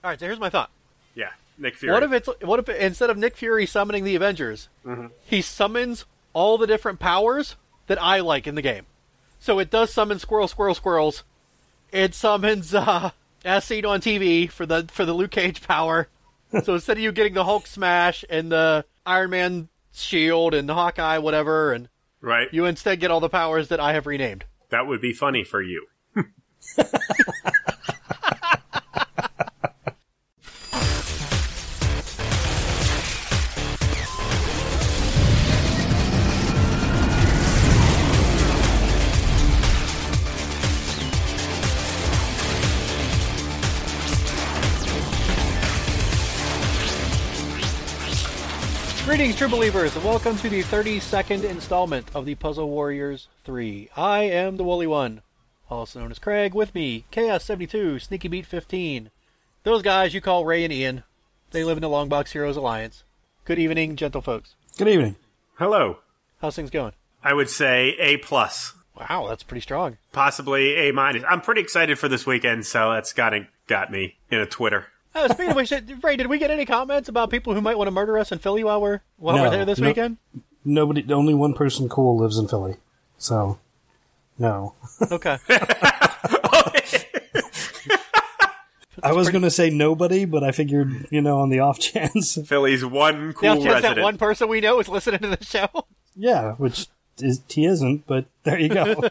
All right, so here's my thought. Yeah, Nick Fury. What if instead of Nick Fury summoning the Avengers, he summons all the different powers that I like in the game? So it does summon squirrels. It summons as seen on TV for the Luke Cage power. So instead of you getting the Hulk smash and the Iron Man shield and the Hawkeye whatever, and right, you instead get all the powers that I have renamed. That would be funny for you. Greetings, true believers, and welcome to the 32nd installment of the Puzzle Warriors 3. I am the Woolly One, also known as Craig. With me, Chaos72, Sneaky Beat 15. Those guys you call Ray and Ian. They live in the Longbox Heroes Alliance. Good evening, gentle folks. Good evening. Hello. How's things going? I would say A+. Wow, that's pretty strong. Possibly A-. I'm pretty excited for this weekend, so that's got me in a Twitter. Oh, speaking of which, Ray, did we get any comments about people who might want to murder us in Philly while we're there this weekend? Nobody. Only one person cool lives in Philly, so no. Okay. I was going to say nobody, but I figured, on the off chance. Philly's one cool resident. That one person we know is listening to the show. Yeah, he isn't, but there you go.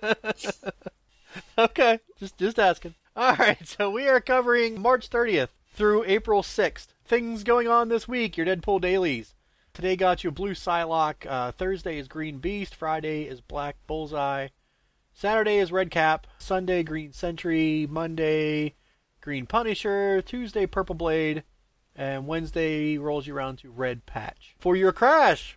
Okay, just asking. All right, so we are covering March 30th through April 6th. Things going on this week, your Deadpool dailies. Today got you Blue Psylocke. Thursday is Green Beast. Friday is Black Bullseye. Saturday is Red Cap. Sunday, Green Sentry. Monday, Green Punisher. Tuesday, Purple Blade. And Wednesday rolls you around to Red Patch. For your crash!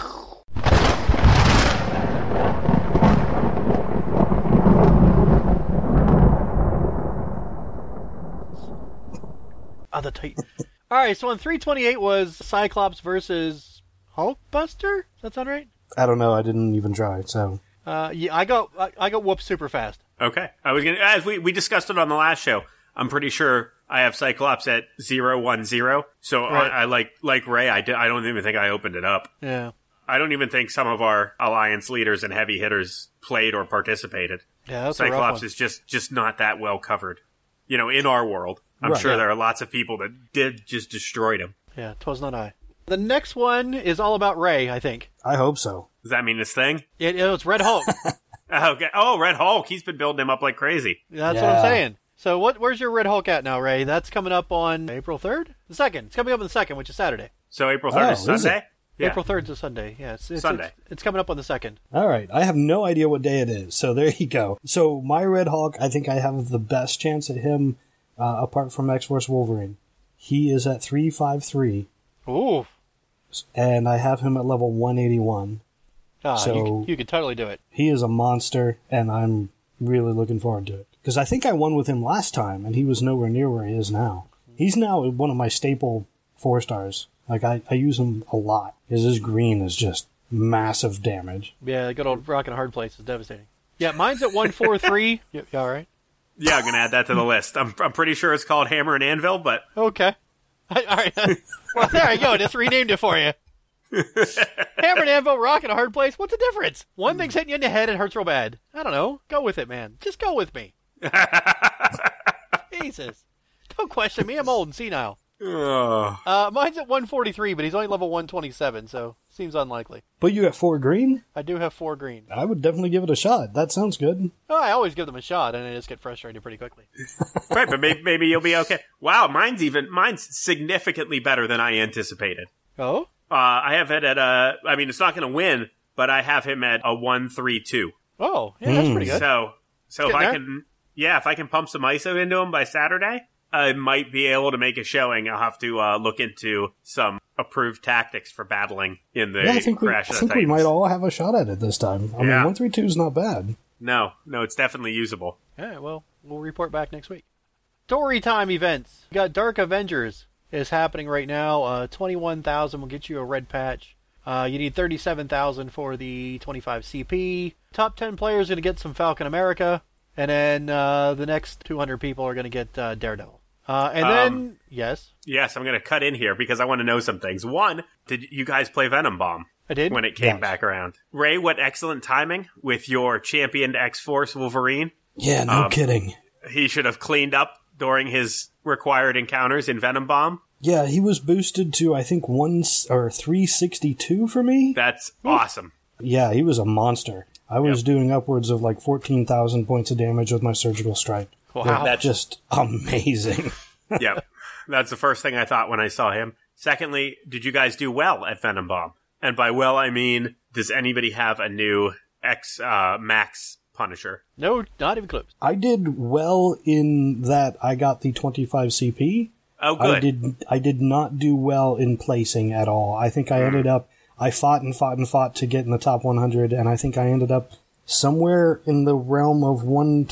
The Titan. Alright, so on 328 was Cyclops versus Hulkbuster? Does that sound right? I don't know. I didn't even try, so. Yeah, I got whooped super fast. Okay. I was as we discussed it on the last show, I'm pretty sure I have Cyclops at 0-1-0. So right. I like Ray, I don't even think I opened it up. Yeah. I don't even think some of our Alliance leaders and heavy hitters played or participated. Yeah, that's Cyclops is just not that well covered. In our world. I'm sure there are lots of people that did just destroyed him. Yeah, 'twas not I. The next one is all about Ray, I think. I hope so. Does that mean this thing? It's Red Hulk. Okay. Oh, Red Hulk. He's been building him up like crazy. That's what I'm saying. So where's your Red Hulk at now, Ray? That's coming up on April 3rd? The 2nd. It's coming up on the 2nd, which is Saturday. So April 3rd is Sunday? Yeah. April 3rd is a Sunday. Yeah, it's Sunday. It's coming up on the 2nd. All right. I have no idea what day it is, so there you go. So my Red Hulk, I think I have the best chance at him apart from X-Force Wolverine. He is at 353. Ooh. And I have him at level 181. So you could totally do it. He is a monster, and I'm really looking forward to it. Because I think I won with him last time, and he was nowhere near where he is now. He's now one of my staple 4-stars. Like, I use him a lot. Because his green is just massive damage. Yeah, the good old Rock and Hard Place is devastating. Yeah, mine's at 143. You all right? Yeah, I'm going to add that to the list. I'm pretty sure it's called Hammer and Anvil, but... Okay. All right. Well, there you go. Just renamed it for you. Hammer and Anvil, Rock and a Hard Place. What's the difference? One thing's hitting you in the head and hurts real bad. I don't know. Go with it, man. Just go with me. Jesus. Don't question me. I'm old and senile. Mine's at 143, but he's only level 127, so seems unlikely. But you got 4 green? I do have 4 green. I would definitely give it a shot. That sounds good. Oh, I always give them a shot, and I just get frustrated pretty quickly. Right, but maybe you'll be okay. Wow, mine's significantly better than I anticipated. Oh? I have it at it's not going to win, but I have him at a 1-3-2. Oh, yeah, that's pretty good. So if I can pump some ISO into him by Saturday, I might be able to make a showing. I'll have to look into some approved tactics for battling in the Crash of the Titans. I think we might all have a shot at it this time. I mean, 1-3-2 is not bad. No, it's definitely usable. Yeah, well, we'll report back next week. Story time events. We got Dark Avengers is happening right now. 21,000 will get you a red patch. You need 37,000 for the 25 CP. Top 10 players are going to get some Falcon America. And then the next 200 people are going to get Daredevil. Then, yes. Yes, I'm going to cut in here because I want to know some things. One, did you guys play Venom Bomb? I did. When it came back around. Ray, what excellent timing with your championed X-Force Wolverine. Yeah, no kidding. He should have cleaned up during his required encounters in Venom Bomb. Yeah, he was boosted to, I think, 362 for me. That's awesome. Yeah, he was a monster. I was doing upwards of like 14,000 points of damage with my surgical strike. Wow. That's just amazing. Yep. That's the first thing I thought when I saw him. Secondly, did you guys do well at Venom Bomb? And by well, I mean, does anybody have a new Max Punisher? No, not even close. I did well in that I got the 25 CP. Oh, good. I did not do well in placing at all. I think I ended up, I fought to get in the top 100, and I think I ended up somewhere in the realm of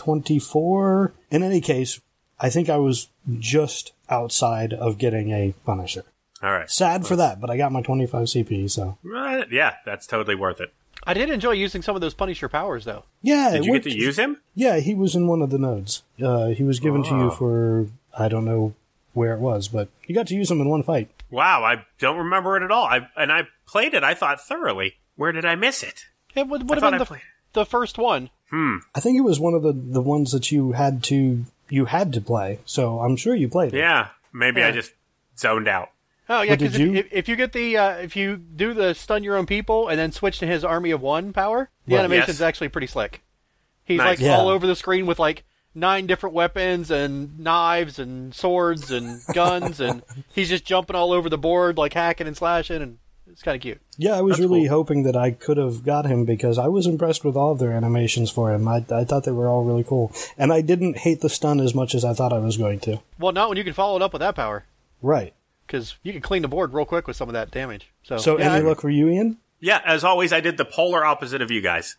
124. In any case, I think I was just outside of getting a Punisher. All right. Sad for that, but I got my 25 CP, so. Yeah, that's totally worth it. I did enjoy using some of those Punisher powers, though. Yeah, Did you get to use him? Yeah, he was in one of the nodes. He was given to you for, I don't know where it was, but you got to use him in one fight. Wow, I don't remember it at all. I played it, I thought, thoroughly. Where did I miss it? It would have been the first one. I think it was one of the ones that you had to play, so I'm sure you played it. Yeah, maybe I just zoned out. Oh yeah, because if you get the if you do the stun your own people and then switch to his army of one power, the animation's actually pretty slick. He's Nice. all over the screen with like 9 different weapons and knives and swords and guns, and he's just jumping all over the board like hacking and slashing, and it's kind of cute. Yeah, I was really hoping that I could have got him because I was impressed with all of their animations for him. I thought they were all really cool, and I didn't hate the stun as much as I thought I was going to. Well, not when you can follow it up with that power. Right. Because you can clean the board real quick with some of that damage. So any luck for you, Ian? Yeah, as always, I did the polar opposite of you guys.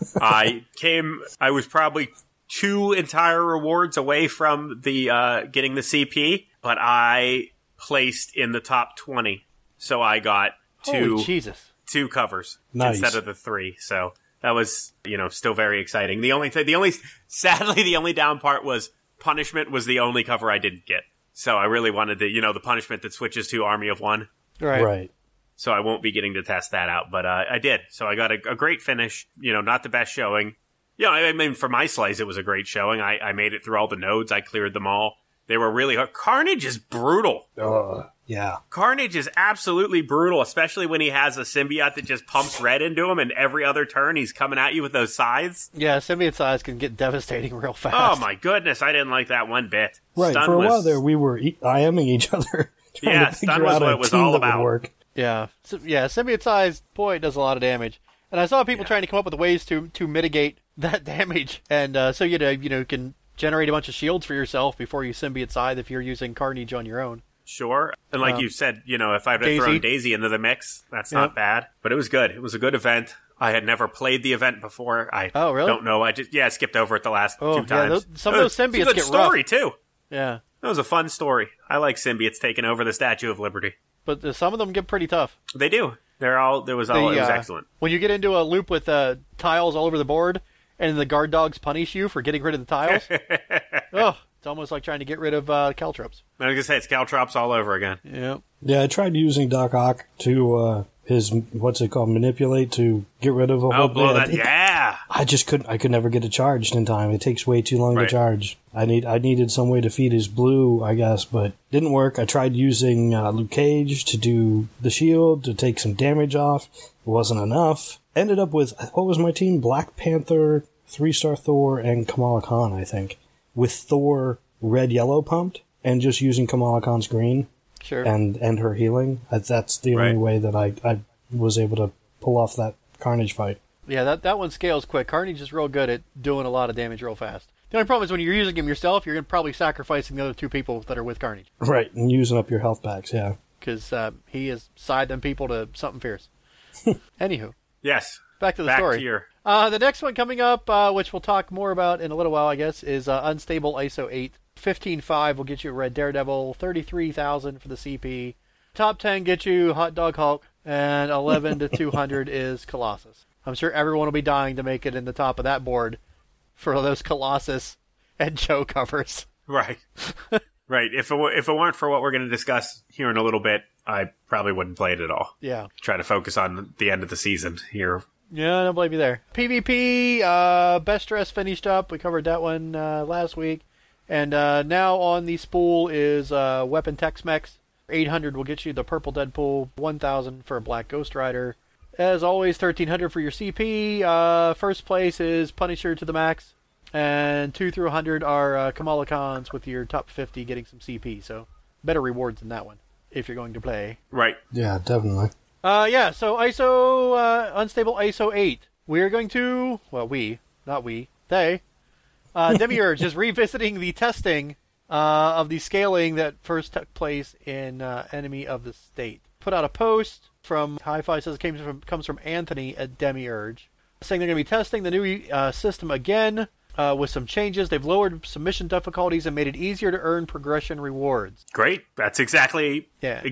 I was probably 2 entire rewards away from the getting the CP, but I placed in the top 20. So I got Holy Jesus. 2 covers Nice. instead of the 3. So that was, still very exciting. Sadly, the only down part was Punishment was the only cover I didn't get. So I really wanted the Punishment that switches to Army of One. Right. So I won't be getting to test that out, but I did. So I got a great finish, not the best showing. I mean, for my slice, it was a great showing. I made it through all the nodes. I cleared them all. They were really hard. Carnage is brutal. Yeah. Carnage is absolutely brutal, especially when he has a symbiote that just pumps red into him, and every other turn he's coming at you with those scythes. Yeah, symbiote scythes can get devastating real fast. Oh my goodness, I didn't like that one bit. Right, Stun for a was, while there we were IMing each other. Yeah, stun was what it was all about. Work. Yeah, symbiote scythes, boy, it does a lot of damage. And I saw people trying to come up with ways to mitigate that damage, and so you can generate a bunch of shields for yourself before you symbiote scythe if you're using Carnage on your own. Sure. And like you said, if I'd have thrown Daisy into the mix, that's not bad. But it was good. It was a good event. I had never played the event before. I don't know. I skipped over it the last 2 times. Some of those symbiotes get rough. It's a good story, too. Yeah. That was a fun story. I like symbiotes taking over the Statue of Liberty. But some of them get pretty tough. They do. It was excellent. When you get into a loop with tiles all over the board, and the guard dogs punish you for getting rid of the tiles, it's almost like trying to get rid of Caltrops. I was going to say, it's Caltrops all over again. Yeah. Yeah, I tried using Doc Ock to his, manipulate to get rid of a whole blow that, yeah! I just couldn't, I could never get it charged in time. It takes way too long to charge. I needed some way to feed his blue, I guess, but didn't work. I tried using Luke Cage to do the shield, to take some damage off. It wasn't enough. Ended up with, what was my team? Black Panther, 3-star Thor, and Kamala Khan, I think. With Thor red-yellow pumped, and just using Kamala Khan's green. Sure. And her healing. That's the only way that I was able to pull off that Carnage fight. Yeah, that one scales quick. Carnage is real good at doing a lot of damage real fast. The only problem is when you're using him yourself, you're probably sacrificing the other 2 people that are with Carnage. Right, and using up your health packs, yeah. Because he has side them people to something fierce. Anywho. Yes. Back to the story. The next one coming up, which we'll talk more about in a little while, I guess, is Unstable ISO 8. 15.5 will get you Red Daredevil, 33,000 for the CP. Top 10 get you Hot Dog Hulk, and 11 to 200 is Colossus. I'm sure everyone will be dying to make it in the top of that board for those Colossus and Joe covers. Right. Right. If it weren't for what we're going to discuss here in a little bit, I probably wouldn't play it at all. Yeah. Try to focus on the end of the season here. Yeah, I don't blame you there. PvP, Best Dress finished up. We covered that one last week. And now on the spool is Weapon Tex-Mex. 800 will get you the Purple Deadpool, 1,000 for a Black Ghost Rider. As always, 1,300 for your CP. First place is Punisher to the max. And 2 through 100 are Kamala Khans with your top 50 getting some CP. So better rewards than that one if you're going to play. Right. Yeah, definitely. Yeah, so ISO, Unstable ISO 8. We're going to, well, they, Demiurge is revisiting the testing of the scaling that first took place in Enemy of the State. Put out a post from Hi-Fi, says it comes from Anthony at Demiurge, saying they're going to be testing the new system again with some changes. They've lowered submission difficulties and made it easier to earn progression rewards. Great. That's exactly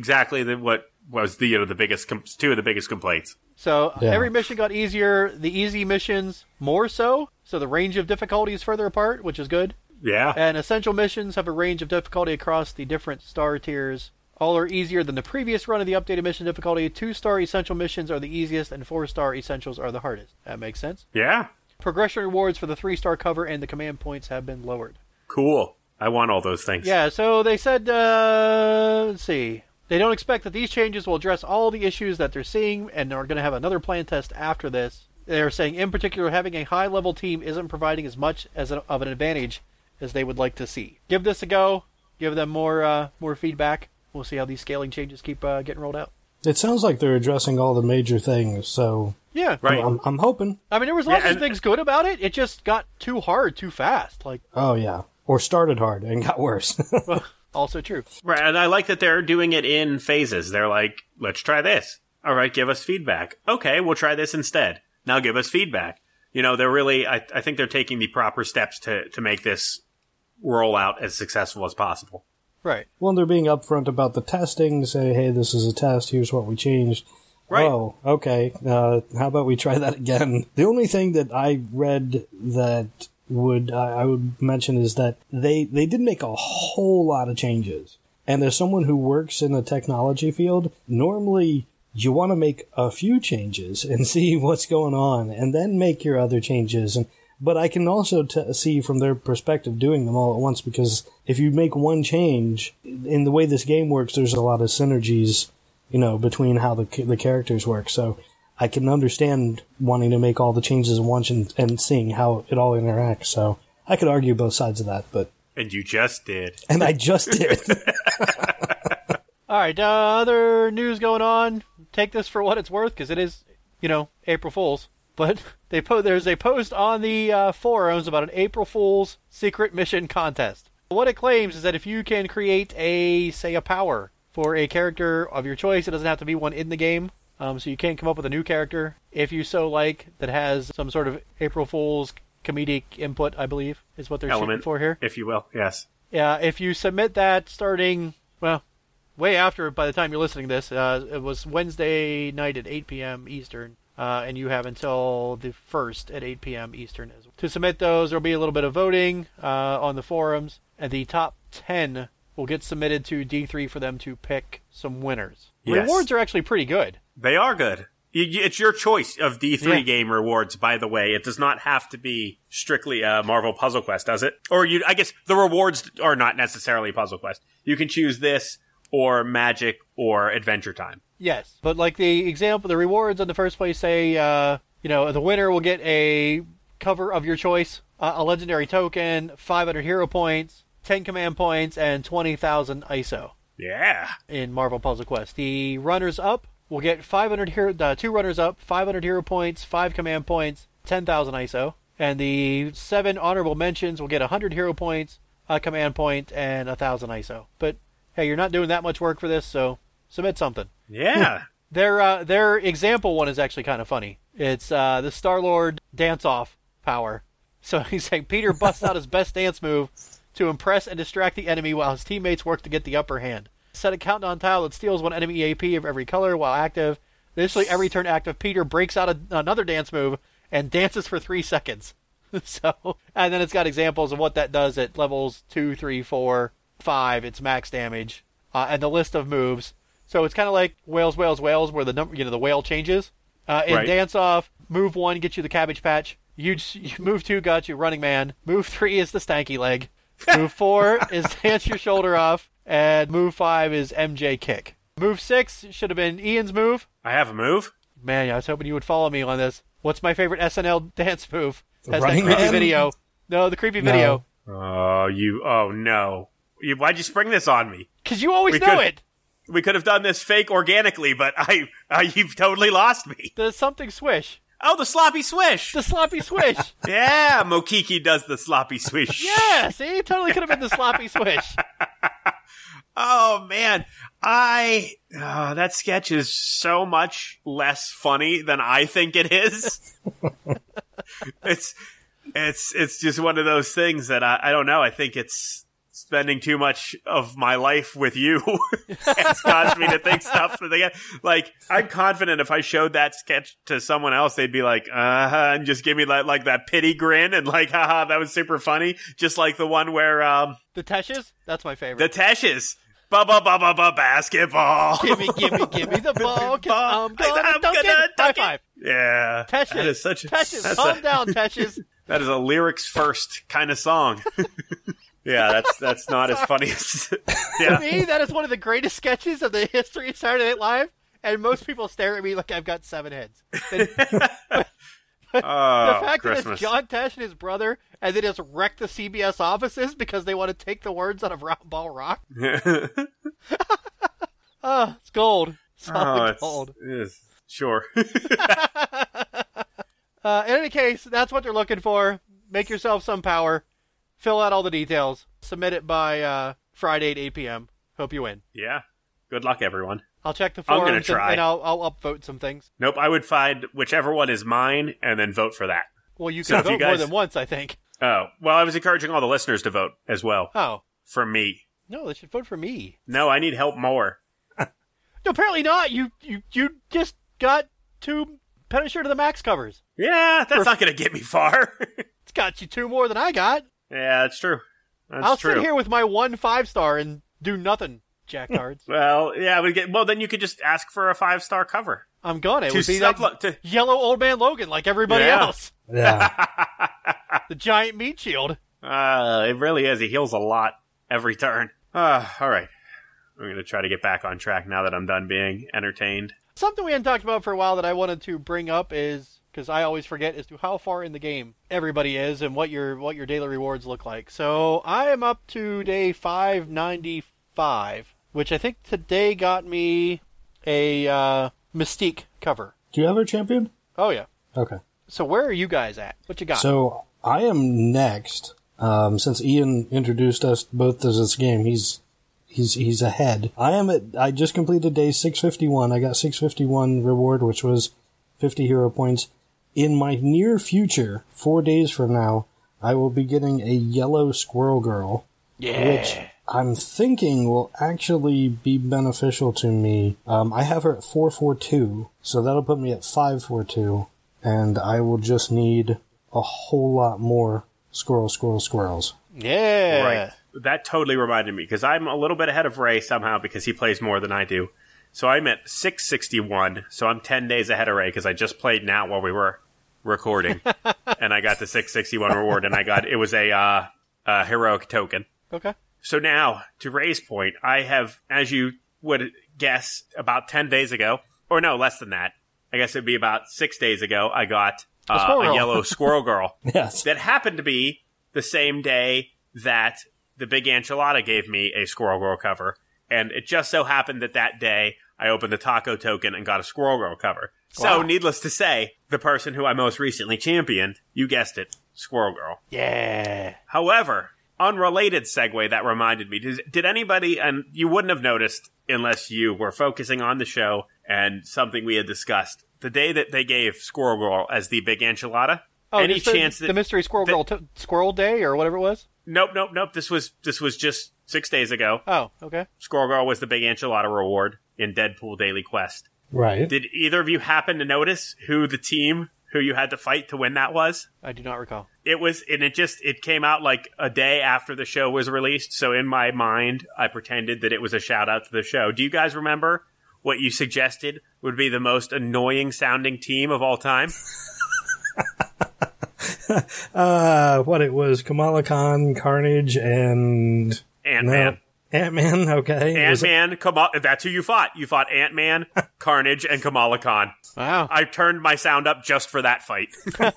what was the biggest two of the biggest complaints. So every mission got easier. The easy missions more so. So the range of difficulty is further apart, which is good. Yeah. And essential missions have a range of difficulty across the different star tiers. All are easier than the previous run of the updated mission difficulty. 2-star essential missions are the easiest, and 4-star essentials are the hardest. That makes sense? Yeah. Progression rewards for the 3-star cover and the command points have been lowered. Cool. I want all those things. Yeah, so they said, let's see. They don't expect that these changes will address all the issues that they're seeing and are going to have another plan test after this. They're saying, in particular, having a high-level team isn't providing as much of an advantage as they would like to see. Give this a go. Give them more feedback. We'll see how these scaling changes keep getting rolled out. It sounds like they're addressing all the major things, so... Yeah. Right. I'm hoping. I mean, there was lots of things good about it. It just got too hard too fast. Oh, yeah. Or started hard and got worse. Well, also true. Right, and I like that they're doing it in phases. They're like, let's try this. All right, give us feedback. Okay, we'll try this instead. Now give us feedback. They're really, I think they're taking the proper steps to make this roll out as successful as possible. Right. Well, they're being upfront about the testing, say, hey, this is a test, here's what we changed. Right. Oh, okay, how about we try that again? The only thing that I read that I would mention is that they did make a whole lot of changes. And as someone who works in the technology field, normally you want to make a few changes and see what's going on and then make your other changes. But I can also see from their perspective doing them all at once, because if you make one change, in the way this game works, there's a lot of synergies, between how the characters work. So I can understand wanting to make all the changes at once and seeing how it all interacts. So I could argue both sides of that, but... And you just did. And I just did. All right, other news going on. Take this for what it's worth, because it is, April Fool's. But there's a post on the forums about an April Fool's secret mission contest. What it claims is that if you can create a power for a character of your choice, it doesn't have to be one in the game. So you can come up with a new character, if you so like, that has some sort of April Fool's comedic input, I believe, is what they're shooting for here. If you will, yes. Yeah, if you submit that starting, way after, by the time you're listening to this, it was Wednesday night at 8 p.m. Eastern. And you have until the 1st at 8 p.m. Eastern. To submit those, there'll be a little bit of voting on the forums, and the top 10 will get submitted to D3 for them to pick some winners. Yes. Rewards are actually pretty good. They are good. It's your choice of D3 game rewards, by the way. It does not have to be strictly Marvel Puzzle Quest, does it? Or I guess the rewards are not necessarily Puzzle Quest. You can choose this, or Magic, or Adventure Time. Yes, but like the example, the rewards in the first place say, the winner will get a cover of your choice, a legendary token, 500 hero points, 10 command points, and 20,000 ISO. Yeah. In Marvel Puzzle Quest. The runners-up will get 2 runners-up, 500 hero points, 5 command points, 10,000 ISO. And the 7 honorable mentions will get 100 hero points, a command point, and 1,000 ISO. But, hey, you're not doing that much work for this, so submit something. Yeah. Their example one is actually kind of funny. It's the Star-Lord dance-off power. So he's saying Peter busts out his best dance move to impress and distract the enemy while his teammates work to get the upper hand. Set a countdown tile that steals 1 enemy AP of every color while active. Initially, every turn active, Peter breaks out another dance move and dances for 3 seconds. And then it's got examples of what that does at levels 2, 3, 4, 5, it's max damage, and the list of moves. So it's kind of like Wales, Wales, Wales, where the whale changes. In Dance Off, move 1 gets you the Cabbage Patch. Move 2 got you Running Man. Move 3 is the Stanky Leg. Move 4 is Dance Your Shoulder Off. And move 5 is MJ Kick. Move 6 should have been Ian's move. I have a move? Man, I was hoping you would follow me on this. What's my favorite SNL dance move? Has Running that creepy Man? video. No, the creepy video. Oh, no. Why'd you spring this on me? Because you always know it. We could have done this fake organically, but you've totally lost me. The something swish. Oh, the sloppy swish. The sloppy swish. Yeah, Mokiki does the sloppy swish. Yeah, see? Totally could have been the sloppy swish. Oh, man. That sketch is so much less funny than I think it is. It's just one of those things that I don't know. I think it's spending too much of my life with you has caused me to think stuff that they like. I'm confident if I showed that sketch to someone else, they'd be like, and just give me like that pity grin and like, haha, that was super funny. Just like the one where the Teshes? That's my favorite. The Teshes. Basketball. Gimme the ball, 'cause I'm gonna dunk it. High five. Yeah. Teshes. That is such Teshes. Calm down, Teshes. That is a lyrics first kind of song. Yeah, that's not as funny as... Yeah. To me, that is one of the greatest sketches of the history of Saturday Night Live, and most people stare at me like I've got 7 heads. The fact that it's John Tesh and his brother, and they just wreck the CBS offices because they want to take the words out of Round Ball Rock. It's gold. Solid gold. It is. Sure. In any case, that's what they're looking for. Make yourself some power. Fill out all the details. Submit it by Friday at 8 p.m. Hope you win. Yeah. Good luck, everyone. I'll check the I'm forums gonna try. and I'll upvote some things. Nope, I would find whichever one is mine and then vote for that. Well, you can vote more than once, I think. Oh, well, I was encouraging all the listeners to vote as well. Oh. For me. No, they should vote for me. No, I need help more. No, apparently not. You just got 2 Punisher to the Max covers. Yeah, that's not going to get me far. It's got you 2 more than I got. Yeah, that's true. I'll sit here with my 1 5-star and do nothing, Jacktards. Well, yeah, then you could just ask for a 5-star cover. I'm gonna. It would be like yellow Old Man Logan like everybody else. Yeah. The giant meat shield. It really is. He heals a lot every turn. All right. I'm going to try to get back on track now that I'm done being entertained. Something we hadn't talked about for a while that I wanted to bring up is, because I always forget, as to how far in the game everybody is and what your daily rewards look like. So I am up to day 595, which I think today got me a Mystique cover. Do you have a champion? Oh, yeah. Okay. So where are you guys at? What you got? So I am next. Since Ian introduced us both to this game, he's ahead. I just completed day 651. I got 651 reward, which was 50 hero points. In my near future, 4 days from now, I will be getting a yellow Squirrel Girl. Yeah. Which I'm thinking will actually be beneficial to me. I have her at 442, so that'll put me at 542, and I will just need a whole lot more squirrels. Yeah. Right. That totally reminded me, because I'm a little bit ahead of Ray somehow because he plays more than I do. So I'm at 661, so I'm 10 days ahead of Ray because I just played now while we were recording. And I got the 661 reward, and it was a heroic token. Okay. So now, to Ray's point, I have, as you would guess, about 10 days ago, or no, less than that, I guess it'd be about 6 days ago, I got a yellow Squirrel Girl. Yes. That happened to be the same day that the Big Enchilada gave me a Squirrel Girl cover. And it just so happened that day, I opened the taco token and got a Squirrel Girl cover. Wow. So, needless to say, the person who I most recently championed, you guessed it, Squirrel Girl. Yeah. However, unrelated segue that reminded me, did anybody, and you wouldn't have noticed unless you were focusing on the show and something we had discussed, the day that they gave Squirrel Girl as the Big Enchilada, Oh, any chance the mystery Squirrel Girl Squirrel Day or whatever it was? Nope. This was just 6 days ago. Oh, okay. Squirrel Girl was the Big Enchilada reward in Deadpool Daily Quest. Right. Did either of you happen to notice who the team who you had to fight to win that was? I do not recall. It came out like a day after the show was released, so in my mind, I pretended that it was a shout out to the show. Do you guys remember what you suggested would be the most annoying sounding team of all time? What it was, Kamala Khan, Carnage, and... Ant-Man. No. Ant-Man, okay. Ant-Man, that's who you fought. You fought Ant-Man, Carnage, and Kamala Khan. Wow. I turned my sound up just for that fight.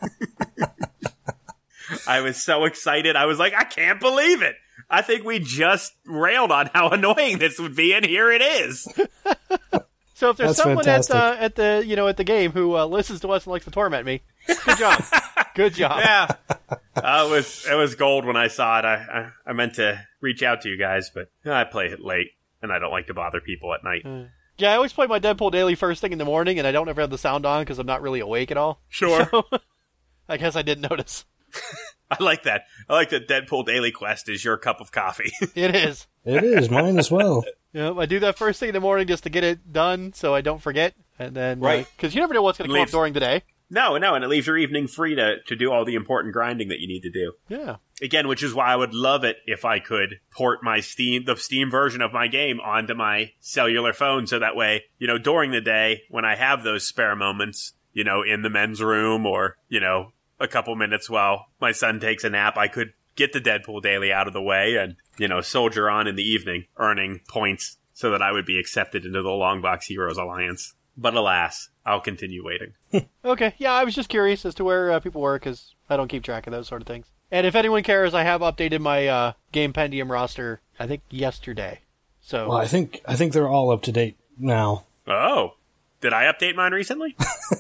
I was so excited. I was like, I can't believe it. I think we just railed on how annoying this would be, and here it is. So if there's That's someone fantastic. at the game who listens to us and likes to torment me, good job. Good job. Yeah. It was gold when I saw it. I meant to reach out to you guys, but I play it late, and I don't like to bother people at night. Yeah, I always play my Deadpool Daily first thing in the morning, and I don't ever have the sound on because I'm not really awake at all. Sure. So, I guess I didn't notice. I like that. I like that Deadpool Daily Quest is your cup of coffee. It is. It is, mine as well. Yep, I do that first thing in the morning just to get it done so I don't forget. And then, Right. Because you never know what's going to come up during the day. No, and it leaves your evening free to do all the important grinding that you need to do. Yeah. Again, which is why I would love it if I could port the Steam version of my game onto my cellular phone, so that way, during the day, when I have those spare moments, in the men's room or, a couple minutes while my son takes a nap, I could get the Deadpool Daily out of the way and, soldier on in the evening, earning points so that I would be accepted into the Longbox Heroes Alliance. But alas, I'll continue waiting. Okay, yeah, I was just curious as to where people were because I don't keep track of those sort of things. And if anyone cares, I have updated my Game Pendium roster, I think, yesterday. So, Well, I think they're all up to date now. Oh, did I update mine recently?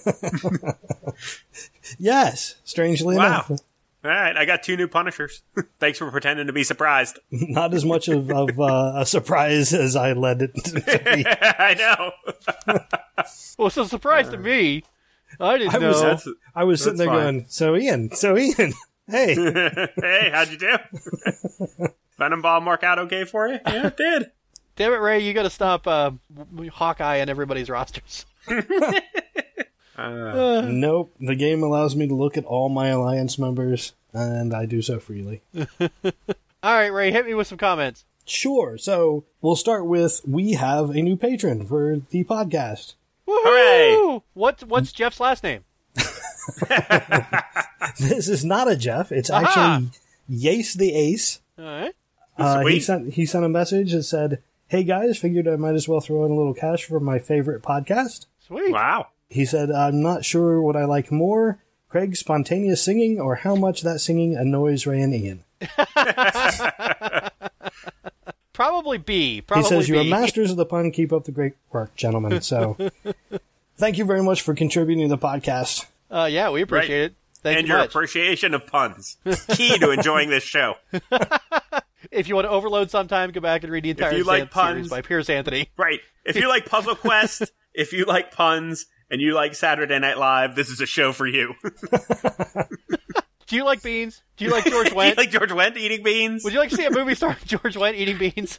Yes, strangely Wow. enough. All right, I got 2 new Punishers. Thanks for pretending to be surprised. Not as much of a surprise as I led it to be. I know. well, it's a surprise to me. I didn't know. I was sitting there fine. going, so Ian, hey. Hey, how'd you do? Venom Ball work out okay for you? Yeah, it did. Damn it, Ray, you got to stop Hawkeye on everybody's rosters. Nope, the game allows me to look at all my Alliance members, and I do so freely. All right, Ray, hit me with some comments. Sure, so we'll start with, we have a new patron for the podcast. Woohoo! What's Jeff's last name? This is not a Jeff, it's actually Yace the Ace. All right. He sent a message that said, hey guys, figured I might as well throw in a little cash for my favorite podcast. Sweet. Wow. He said, I'm not sure what I like more, Craig's spontaneous singing or how much that singing annoys Ray and Ian. Probably B. He says, you're masters of the pun. Keep up the great work, gentlemen. So thank you very much for contributing to the podcast. Yeah, we appreciate it. Thank and you your much. appreciation of puns. Key to enjoying this show. If you want to overload sometime, go back and read the entire series by Piers Anthony. Right. If you like Puzzle Quest, if you like puns, and you like Saturday Night Live, this is a show for you. Do you like beans? Do you like George Wendt? Do you like George Wendt eating beans? Would you like to see a movie starring George Wendt eating beans?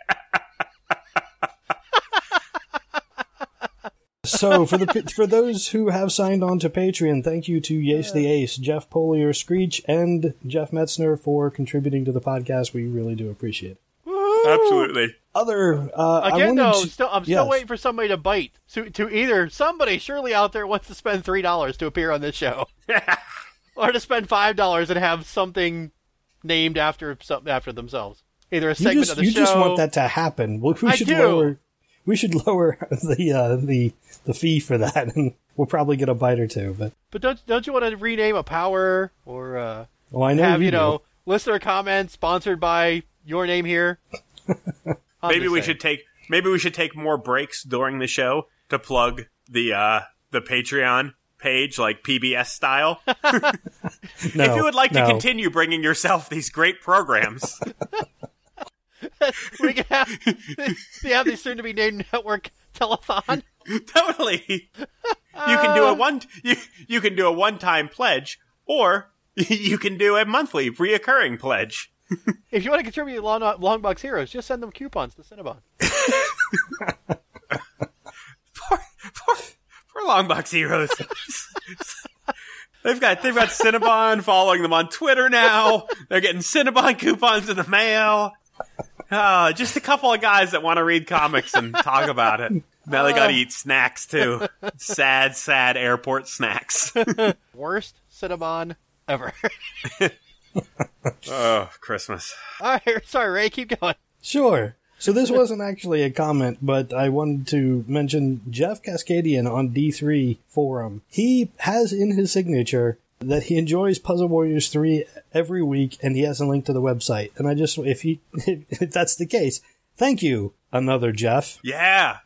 So for those who have signed on to Patreon, thank you to Yace the Ace, Jeff Polier, Screech, and Jeff Metzner for contributing to the podcast. We really do appreciate it. Absolutely. I'm still waiting for somebody to bite. To either somebody surely out there wants to spend $3 to appear on this show, or to spend $5 and have something named after themselves. Either a segment of the show. You just want that to happen. We should lower the fee for that, and we'll probably get a bite or two. But don't you want to rename a power or I know have listener comments sponsored by your name here? Maybe we should take more breaks during the show to plug the Patreon page, like PBS style. If you would like to continue bringing yourself these great programs, we can have these soon to be named network telethon. Totally. You can do a one-time pledge, or you can do a monthly reoccurring pledge. If you want to contribute to Longbox Heroes, just send them coupons to Cinnabon. For Longbox Heroes. They've got Cinnabon following them on Twitter now. They're getting Cinnabon coupons in the mail. Just a couple of guys that want to read comics and talk about it. Now they got to eat snacks too. Sad, sad airport snacks. Worst Cinnabon ever. Oh, Christmas. All right, sorry, Ray, keep going. Sure. So this wasn't actually a comment, but I wanted to mention Jeff Cascadian on D3 forum. He has in his signature that he enjoys Puzzle Warriors 3 every week, and he has a link to the website. And I just, if that's the case, thank you, another Jeff. Yeah.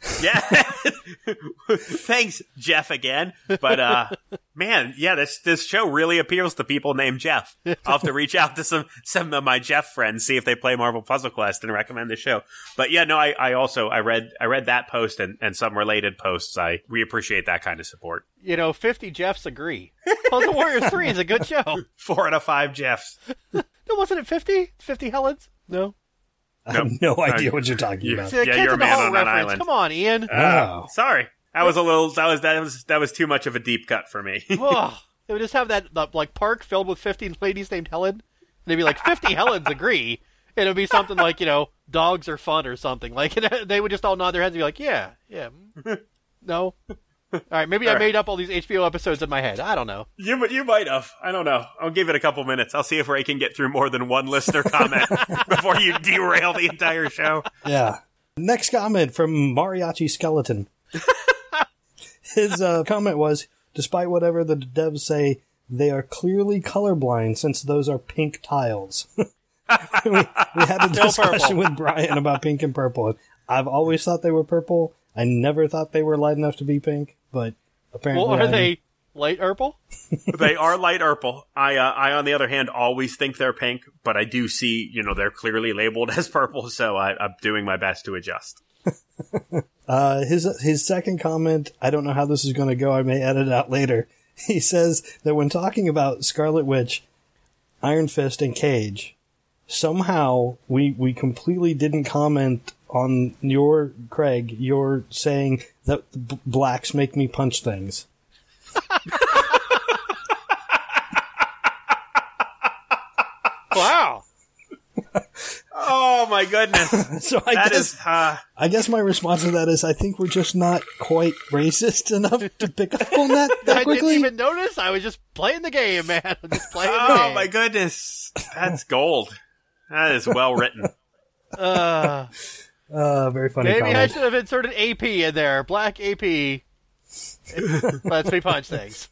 Thanks, Jeff, again. But, man, yeah, this show really appeals to people named Jeff. I'll have to reach out to some of my Jeff friends, see if they play Marvel Puzzle Quest and recommend the show. But yeah, no, I read that post and some related posts. We appreciate that kind of support. 50 Jeffs agree. Puzzle Warriors 3 is a good show. 4 out of 5 Jeffs. No, wasn't it 50? 50 Helens? No. I have no idea what you're talking about. Yeah, you're a man on an island. Come on, Ian. Sorry. That was too much of a deep cut for me. Oh, they would just have that like park filled with 50 ladies named Helen. And they'd be like, 50 Helens agree. And it would be something like, dogs are fun or something. Like, they would just all nod their heads and be like, yeah. No. All right, maybe I made up all these HBO episodes in my head. I don't know. You might have. I don't know. I'll give it a couple minutes. I'll see if Ray can get through more than one listener comment before you derail the entire show. Yeah. Next comment from Mariachi Skeleton. His comment was, despite whatever the devs say, they are clearly colorblind since those are pink tiles. we had a discussion with Brian about pink and purple. I've always thought they were purple. I never thought they were light enough to be pink, but apparently... Well, are they light purple? They are light purple. I, on the other hand, always think they're pink, but I do see, they're clearly labeled as purple, so I'm doing my best to adjust. His second comment, I don't know how this is going to go, I may edit it out later. He says that when talking about Scarlet Witch, Iron Fist, and Cage, somehow we completely didn't comment on Craig, you're saying that blacks make me punch things. Wow. Oh my goodness. So I guess my response to that is I think we're just not quite racist enough to pick up on that quickly. I didn't even notice. I was just playing the game, man. I'm just playing the game. Oh my goodness. That's gold. That is well written. Very funny Maybe comment. I should have inserted AP in there. Black AP. Lets me punch things.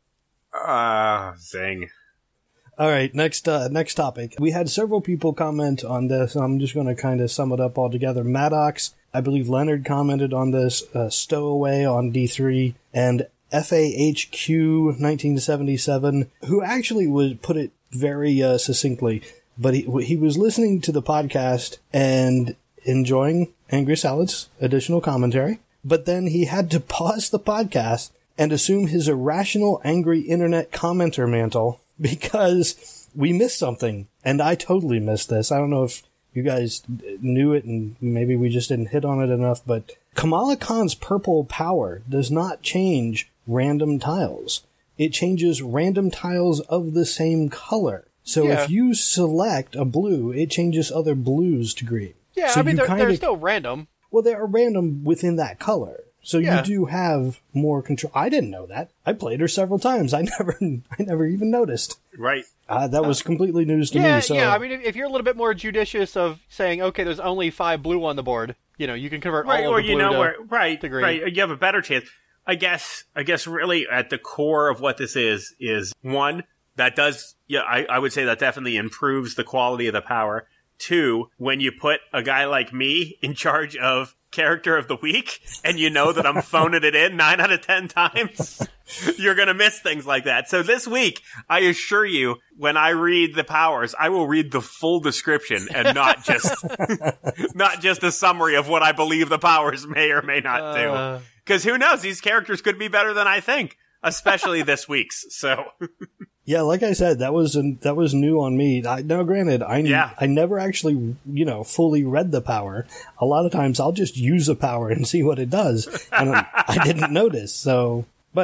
Zing. All right, next topic. We had several people comment on this. I'm just going to kind of sum it up all together. Maddox, I believe Leonard commented on this, Stowaway on D3, and FAHQ 1977, who actually put it very succinctly, but he was listening to the podcast and enjoying Angry Salad's additional commentary, but then he had to pause the podcast and assume his irrational, angry internet commenter mantle because we missed something, and I totally missed this. I don't know if you guys knew it, and maybe we just didn't hit on it enough, but Kamala Khan's purple power does not change random tiles. It changes random tiles of the same color. So if you select a blue, it changes other blues to green. Yeah, so I mean, they're still random. Well, they are random within that color. So you do have more control. I didn't know that. I played her several times. I never even noticed. Right. That was completely news to me. So. Yeah, I mean, if you're a little bit more judicious of saying, okay, there's only 5 blue on the board, you can convert all of the blue to green. Right, you have a better chance. I guess really at the core of what this is one, that does, I would say that definitely improves the quality of the power. 2, when you put a guy like me in charge of character of the week, and you know that I'm phoning it in 9 out of 10 times, you're going to miss things like that. So this week, I assure you, when I read the powers, I will read the full description and not just a summary of what I believe the powers may or may not do. Because who knows? These characters could be better than I think, especially this week's. So. Yeah, like I said, that was new on me. Now, granted, I never actually, fully read the power. A lot of times I'll just use a power and see what it does, and I didn't notice. So, but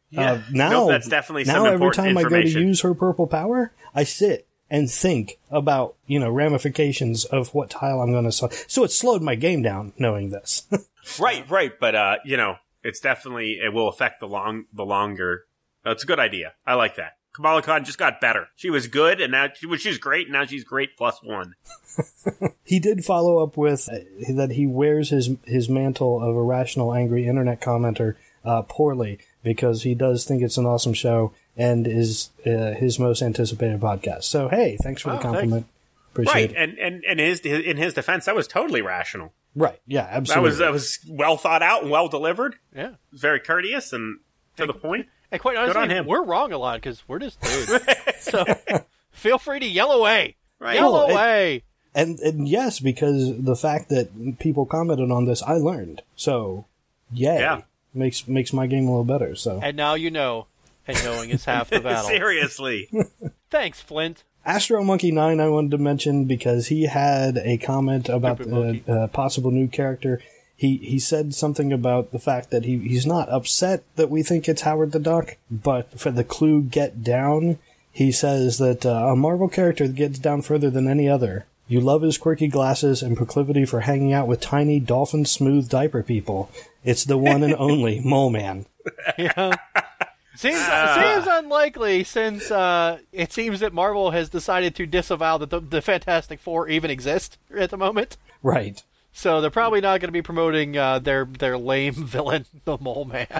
Yeah. Now that's definitely some now important every time I go to use her purple power, I sit and think about, ramifications of what tile I'm going to solve. So it slowed my game down knowing this. Right. But, it's definitely, it will affect the longer. It's a good idea. I like that. Kamala Khan just got better. She was good, and now she was great, and now she's great +1. He did follow up with that he wears his mantle of irrational, angry internet commenter poorly, because he does think it's an awesome show and is his most anticipated podcast. So, hey, thanks for the compliment. Thanks. Appreciate it. And in his defense, that was totally rational. Right, yeah, absolutely. That was well thought out and well delivered. Yeah. Very courteous and to the point. And quite honestly, we're wrong a lot because we're just dudes. So feel free to yell away. Right. Yell away. And yes, because the fact that people commented on this, I learned. So, yay. Yeah. Makes my game a little better. So. And now you know. And knowing is half the battle. Seriously. Thanks, Flint. Astro Monkey 9 I wanted to mention because he had a comment about a possible new character. He said something about the fact that he's not upset that we think it's Howard the Duck, but for the clue Get Down, he says that a Marvel character that gets down further than any other. You love his quirky glasses and proclivity for hanging out with tiny, dolphin-smooth diaper people. It's the one and only Mole Man. Yeah. Seems unlikely since it seems that Marvel has decided to disavow that the Fantastic Four even exist at the moment. Right. So they're probably not going to be promoting their lame villain, the Mole Man.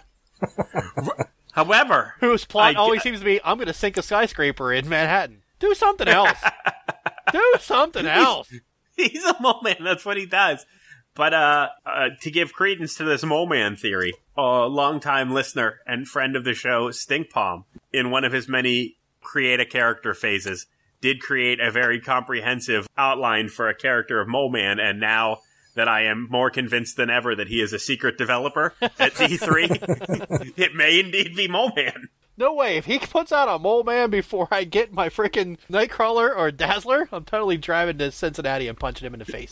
However, whose plot always seems to be, I'm going to sink a skyscraper in Manhattan. Do something else. Do something else. He's a Mole Man. That's what he does. But to give credence to this Mole Man theory, a longtime listener and friend of the show, Stink Palm, in one of his many create a character phases, did create a very comprehensive outline for a character of Mole Man, and now that I am more convinced than ever that he is a secret developer at D3, it may indeed be Mole Man. No way. If he puts out a Mole Man before I get my freaking Nightcrawler or Dazzler, I'm totally driving to Cincinnati and punching him in the face.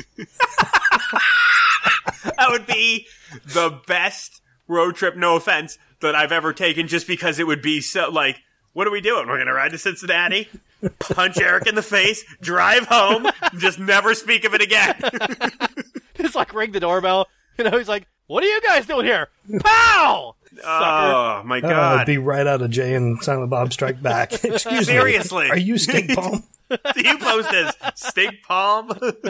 That would be the best road trip, no offense, that I've ever taken, just because it would be so, like, what are we doing? We're going to ride to Cincinnati, punch Eric in the face, drive home, just never speak of it again. Just like ring the doorbell. He's like, what are you guys doing here? Pow! Oh, my God. I'd be right out of Jay and Silent Bob Strike Back. Excuse Seriously. me. Are you Stink Palm? Do you post as Stink Palm?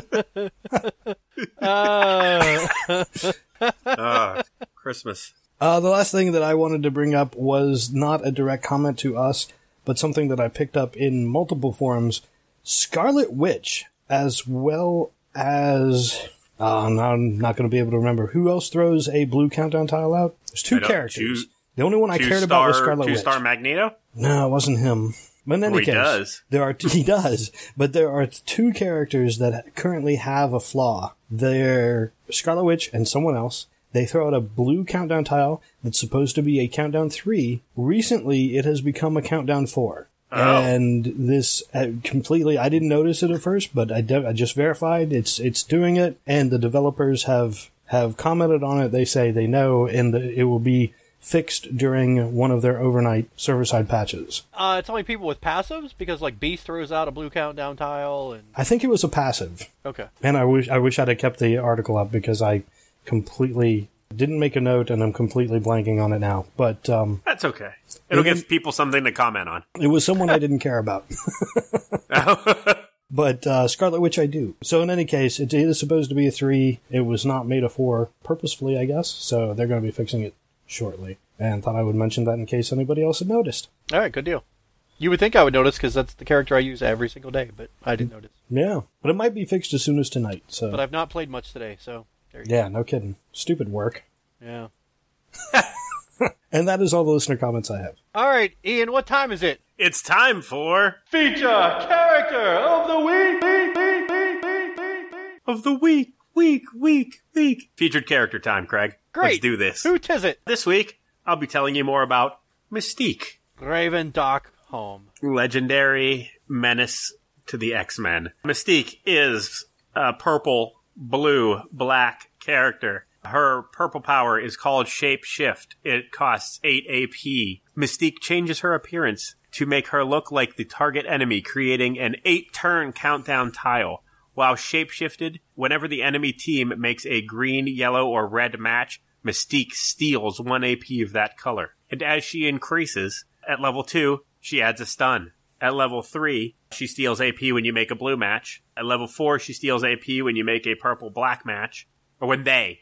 Christmas. The last thing that I wanted to bring up was not a direct comment to us, but something that I picked up in multiple forums. Scarlet Witch, as well as... I'm not going to be able to remember. Who else throws a blue countdown tile out? There's two characters. The only one I cared about was Scarlet Witch. Two-star Magneto? No, it wasn't him. But in any case, he does. But there are two characters that currently have a flaw. They're Scarlet Witch and someone else. They throw out a blue countdown tile that's supposed to be a countdown 3. Recently, it has become a countdown 4. Oh. And this completely, I didn't notice it at first, but I just verified it's doing it, and the developers have commented on it. They say they know, and it will be fixed during one of their overnight server-side patches. It's only people with passives, because like Beast throws out a blue countdown tile, and I think it was a passive. Okay. And I wish I'd have kept the article up because I completely didn't make a note, and I'm completely blanking on it now. But that's okay. It'll give people something to comment on. It was someone I didn't care about. But Scarlet Witch I do. So in any case, it is supposed to be a 3. It was not made a 4 purposefully, I guess. So they're going to be fixing it shortly. And thought I would mention that in case anybody else had noticed. All right, good deal. You would think I would notice because that's the character I use every single day, but I didn't notice. Yeah, but it might be fixed as soon as tonight. So. But I've not played much today, so there you go. No kidding. Stupid work. Yeah. And that is all the listener comments I have. All right, Ian, what time is it? It's time for... Feature Character of the Week! Of the week. Featured character time, Craig. Great. Let's do this. Who 'tis it? This week, I'll be telling you more about Mystique. Raven Doc Home. Legendary menace to the X-Men. Mystique is a purple, blue, black character Her purple power is called Shape Shift. It costs 8 AP. Mystique changes her appearance to make her look like the target enemy, creating an 8-turn countdown tile. While shape-shifted, whenever the enemy team makes a green, yellow, or red match, Mystique steals 1 AP of that color. And as she increases, at level 2, she adds a stun. At level 3, she steals AP when you make a blue match. At level 4, she steals AP when you make a purple-black match. Or when the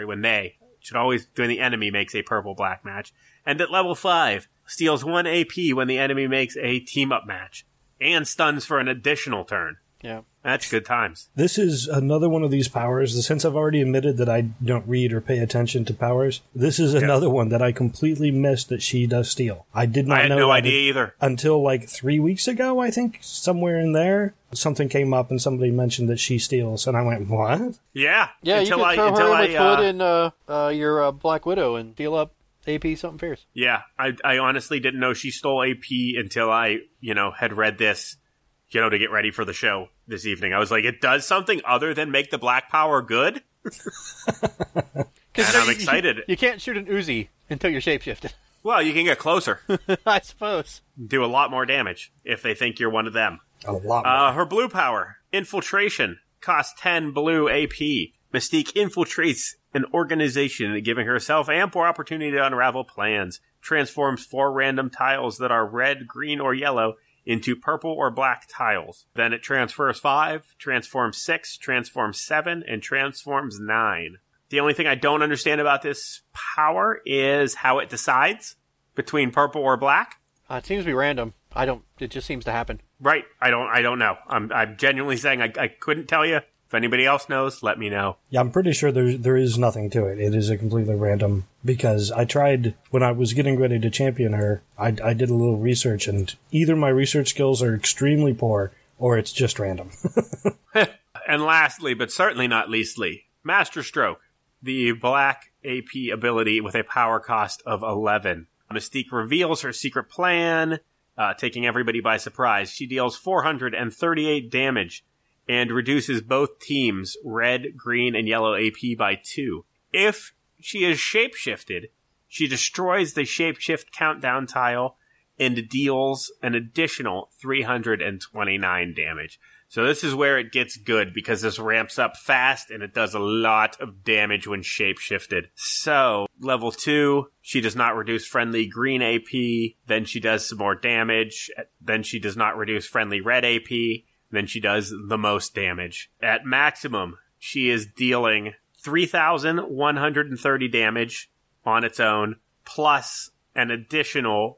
enemy makes a purple-black match. And at level 5, steals 1 AP when the enemy makes a team-up match. And stuns for an additional turn. Yeah. That's good times. This is another one of these powers. Since I've already admitted that I don't read or pay attention to powers, this is another one that I completely missed that she does steal. I did not know. I had no idea either. Until like 3 weeks ago, I think, somewhere in there. Something came up and somebody mentioned that she steals, and I went, what? Yeah. Yeah, you can throw her with Hood and your Black Widow and steal up AP something fierce. Yeah, I honestly didn't know she stole AP until I, had read this, to get ready for the show this evening. I was like, it does something other than make the black power good? And I'm excited. You can't shoot an Uzi until you're shapeshifted. Well, you can get closer. I suppose. Do a lot more damage if they think you're one of them. A lot more. Her blue power, Infiltration, costs 10 blue AP. Mystique infiltrates an organization, giving herself ample opportunity to unravel plans. Transforms 4 random tiles that are red, green, or yellow into purple or black tiles. Then it transfers 5, transforms 6, transforms 7, and transforms 9. The only thing I don't understand about this power is how it decides between purple or black. It seems to be random. It just seems to happen. Right. I don't know. I'm genuinely saying I couldn't tell you. If anybody else knows, let me know. Yeah, I'm pretty sure there is nothing to it. It is a completely random, because I tried, when I was getting ready to champion her, I did a little research, and either my research skills are extremely poor, or it's just random. And lastly, but certainly not leastly, Master Stroke, the black AP ability with a power cost of 11. Mystique reveals her secret plan, taking everybody by surprise. She deals 438 damage and reduces both teams' red, green, and yellow AP by 2. If she is shapeshifted, she destroys the shapeshift countdown tile and deals an additional 329 damage. So this is where it gets good, because this ramps up fast and it does a lot of damage when shapeshifted. So, level 2, she does not reduce friendly green AP, then she does some more damage, then she does not reduce friendly red AP, then she does the most damage. At maximum, she is dealing 3,130 damage on its own, plus an additional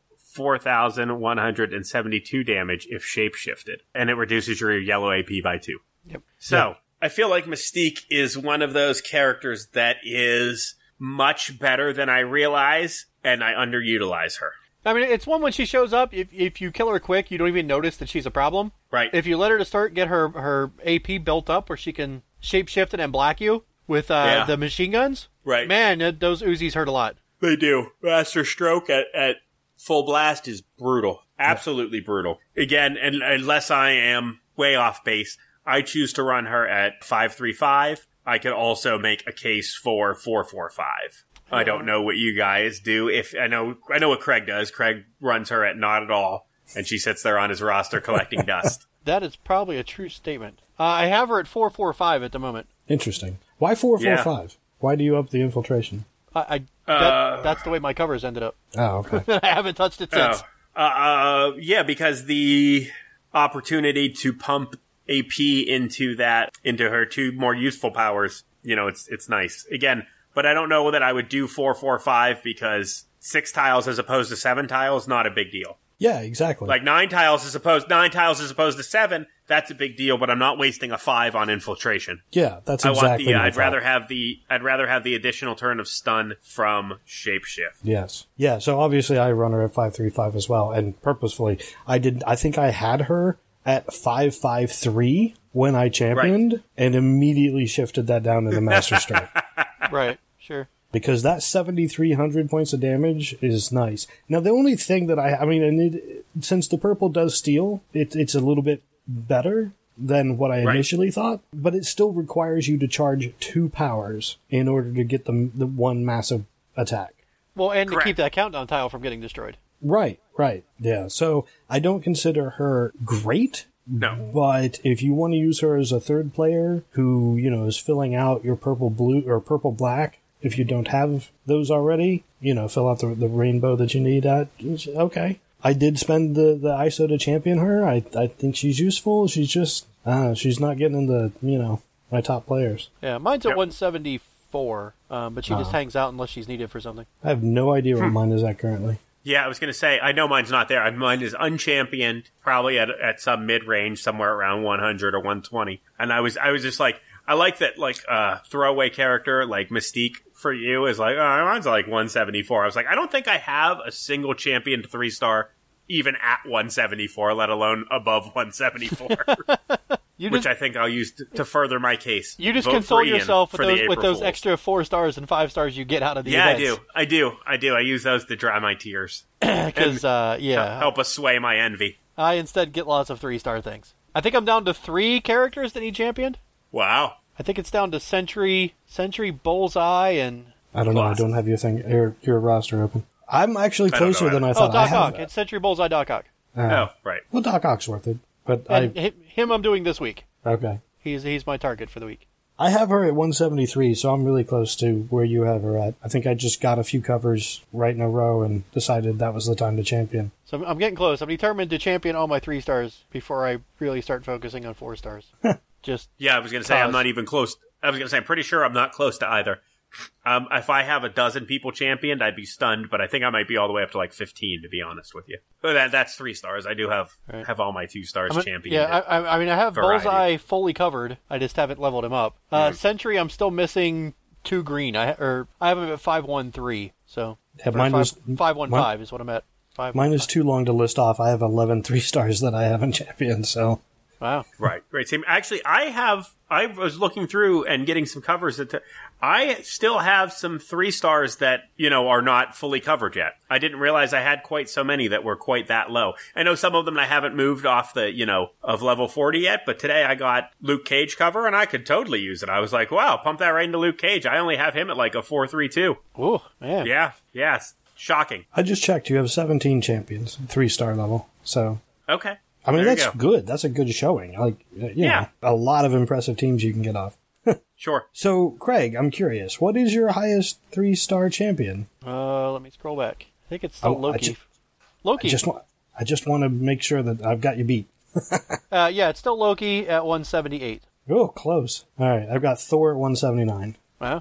4,172 damage if shapeshifted. And it reduces your yellow AP by 2. Yep. So, I feel like Mystique is one of those characters that is much better than I realize, and I underutilize her. I mean, it's one when she shows up, if you kill her quick, you don't even notice that she's a problem. Right. If you let her to get her AP built up where she can shapeshift it and black you with the machine guns, right? Man, those Uzis hurt a lot. They do. Master Stroke at full blast is brutal. Absolutely brutal. Again, and unless I am way off base, I choose to run her at 535. I could also make a case for 445. I don't know what you guys do. I know what Craig does. Craig runs her at not at all, and she sits there on his roster collecting dust. That is probably a true statement. I have her at 445 at the moment. Interesting. Why 445? Yeah. Why do you up the infiltration? That's the way my covers ended up. Oh, okay. I haven't touched it since. Yeah, because the opportunity to pump AP into her 2 more useful powers, it's nice. Again, but I don't know that I would do 445 because 6 tiles as opposed to 7 tiles, not a big deal. Yeah, exactly. Like 9 tiles as opposed to 7, that's a big deal, but I'm not wasting a 5 on infiltration. Yeah, that's exactly what I'd rather have the additional turn of stun from shapeshift. Yes. Yeah, so obviously I run her at 535 as well, and purposefully I think I had her at 553 when I championed, and immediately shifted that down to the Master Stroke. Right. Sure. Because that 7,300 points of damage is nice. Now, the only thing that since the purple does steal, it's a little bit better. than what I initially thought, but it still requires you to charge 2 powers in order to get the one massive attack. Well, and to keep that countdown tile from getting destroyed. Right. Yeah, so I don't consider her great. No. But if you want to use her as a third player who, is filling out your purple-blue or purple-black, if you don't have those already, fill out the rainbow that you need at, okay. I did spend the ISO to champion her. I think she's useful. She's just, she's not getting into, my top players. Yeah, mine's at 174, but she just hangs out unless she's needed for something. I have no idea where mine is at currently. Yeah, I was going to say, I know mine's not there. Mine is unchampioned, probably at some mid-range, somewhere around 100 or 120. And I was just like, I like that, throwaway character, like Mystique for you is like, mine's like 174. I was like, I don't think I have a single championed 3-star even at 174, let alone above 174. Which I think I'll use to further my case. You just console yourself with those extra 4 stars and 5 stars you get out of the events. Yeah, I do. I use those to dry my tears. Because, help assuage my envy. I instead get lots of 3-star things. I think I'm down to 3 characters that need championed. Wow. I think it's down to Sentry, Bullseye, and... I don't know. I don't have your roster open. I'm actually closer than I thought. Doc Ock. It's Sentry, Bullseye, Doc Ock. Right. Well, Doc Ock's worth it. But him I'm doing this week. Okay. He's my target for the week. I have her at 173, so I'm really close to where you have her at. I think I just got a few covers right in a row and decided that was the time to champion. So I'm getting close. I'm determined to champion all my 3 stars before I really start focusing on 4 stars. I was going to say I'm not even close. I was going to say I'm pretty sure I'm not close to either. If I have a dozen people championed, I'd be stunned, but I think I might be all the way up to 15, to be honest with you. But that's 3 stars. I do have all my 2 stars championed. Yeah, I have Bullseye fully covered. I just haven't leveled him up. Sentry, I'm still missing 2 green. I have him at 513. So mine was 515 is what I'm at. Mine is too long to list off. I have 11 3-stars that I haven't championed. So. Wow. Right. Same. Actually, I was looking through and getting some covers I still have some 3-stars that, are not fully covered yet. I didn't realize I had quite so many that were quite that low. I know some of them I haven't moved off of level 40 yet, but today I got Luke Cage cover and I could totally use it. I was like, wow, pump that right into Luke Cage. I only have him at a 432. Ooh, man. Yeah. It's shocking. I just checked. You have 17 champions, 3-star level. So. Okay. I mean, that's good. That's a good showing. Know, a lot of impressive teams you can get off. Sure. So, Craig, I'm curious. What is your highest 3-star champion? Let me scroll back. I think it's still Loki. Loki. I just want to make sure that I've got you beat. It's still Loki at 178. Oh, close. All right, I've got Thor at 179. Wow.